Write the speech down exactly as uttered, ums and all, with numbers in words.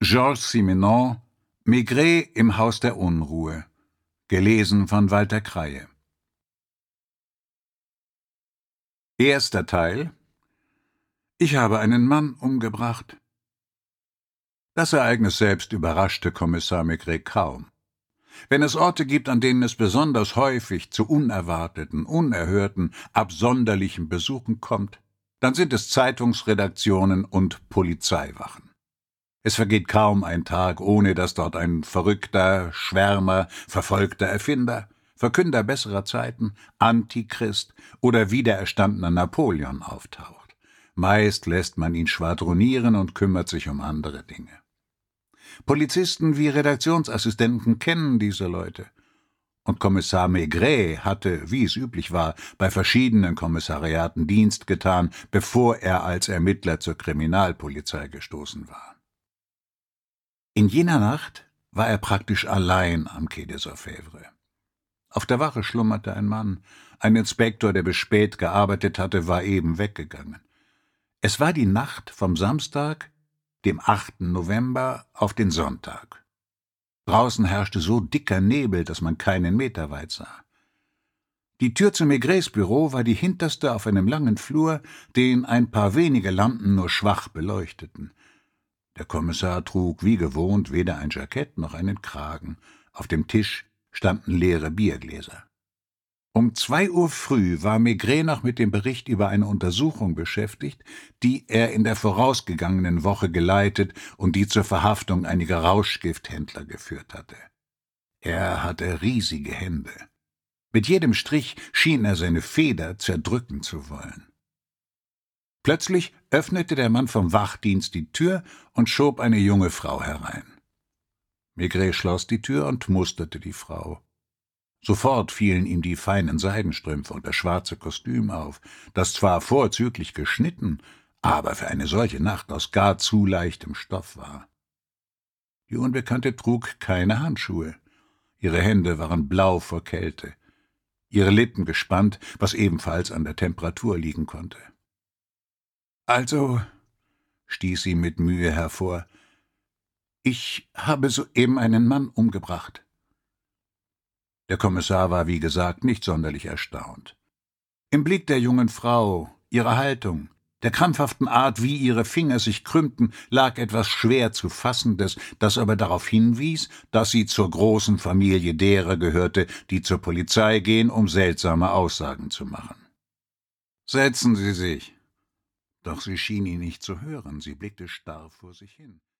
Georges Simenon, Maigret im Haus der Unruhe. Gelesen von Walter Kreie. Erster Teil. Ich habe einen Mann umgebracht. Das Ereignis selbst überraschte Kommissar Maigret kaum. Wenn es Orte gibt, an denen es besonders häufig zu unerwarteten, unerhörten, absonderlichen Besuchen kommt, dann sind es Zeitungsredaktionen und Polizeiwachen. Es vergeht kaum ein Tag, ohne dass dort ein verrückter, Schwärmer, verfolgter Erfinder, Verkünder besserer Zeiten, Antichrist oder wiedererstandener Napoleon auftaucht. Meist lässt man ihn schwadronieren und kümmert sich um andere Dinge. Polizisten wie Redaktionsassistenten kennen diese Leute. Und Kommissar Maigret hatte, wie es üblich war, bei verschiedenen Kommissariaten Dienst getan, bevor er als Ermittler zur Kriminalpolizei gestoßen war. In jener Nacht war er praktisch allein am Quai des Orfèvres. Auf der Wache schlummerte ein Mann. Ein Inspektor, der bis spät gearbeitet hatte, war eben weggegangen. Es war die Nacht vom Samstag, dem achten November, auf den Sonntag. Draußen herrschte so dicker Nebel, dass man keinen Meter weit sah. Die Tür zu Maigrets Büro war die hinterste auf einem langen Flur, den ein paar wenige Lampen nur schwach beleuchteten. Der Kommissar trug wie gewohnt weder ein Jackett noch einen Kragen. Auf dem Tisch standen leere Biergläser. Um zwei Uhr früh war Maigret noch mit dem Bericht über eine Untersuchung beschäftigt, die er in der vorausgegangenen Woche geleitet und die zur Verhaftung einiger Rauschgifthändler geführt hatte. Er hatte riesige Hände. Mit jedem Strich schien er seine Feder zerdrücken zu wollen. Plötzlich öffnete der Mann vom Wachdienst die Tür und schob eine junge Frau herein. Maigret schloss die Tür und musterte die Frau. Sofort fielen ihm die feinen Seidenstrümpfe und das schwarze Kostüm auf, das zwar vorzüglich geschnitten, aber für eine solche Nacht aus gar zu leichtem Stoff war. Die Unbekannte trug keine Handschuhe. Ihre Hände waren blau vor Kälte, ihre Lippen gespannt, was ebenfalls an der Temperatur liegen konnte. »Also«, stieß sie mit Mühe hervor, »ich habe soeben einen Mann umgebracht.« Der Kommissar war, wie gesagt, nicht sonderlich erstaunt. Im Blick der jungen Frau, ihrer Haltung, der krampfhaften Art, wie ihre Finger sich krümmten, lag etwas schwer zu Fassendes, das aber darauf hinwies, dass sie zur großen Familie derer gehörte, die zur Polizei gehen, um seltsame Aussagen zu machen. »Setzen Sie sich!« Doch sie schien ihn nicht zu hören, sie blickte starr vor sich hin.